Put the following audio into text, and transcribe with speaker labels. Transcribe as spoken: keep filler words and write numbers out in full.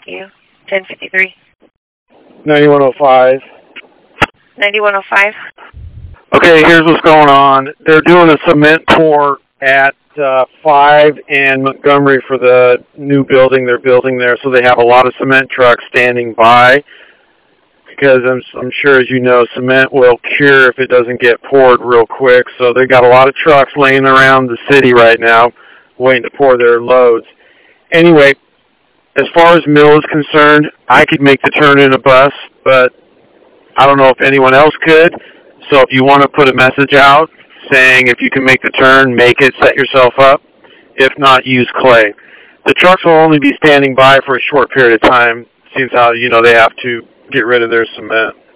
Speaker 1: you. ten fifty-three.
Speaker 2: ninety-one oh five.
Speaker 1: ninety-one oh five.
Speaker 2: Okay, here's what's going on. They're doing a cement pour at uh, five and Montgomery for the new building they're building there, so they have a lot of cement trucks standing by because I'm, I'm sure, as you know, cement will cure if it doesn't get poured real quick. So they got a lot of trucks laying around the city right now waiting to pour their loads. Anyway, as far as Mill is concerned, I could make the turn in a bus, but I don't know if anyone else could. So if you want to put a message out saying if you can make the turn, make it, set yourself up. If not, use Clay. The trucks will only be standing by for a short period of time, since how, you know, they have to get rid of their cement.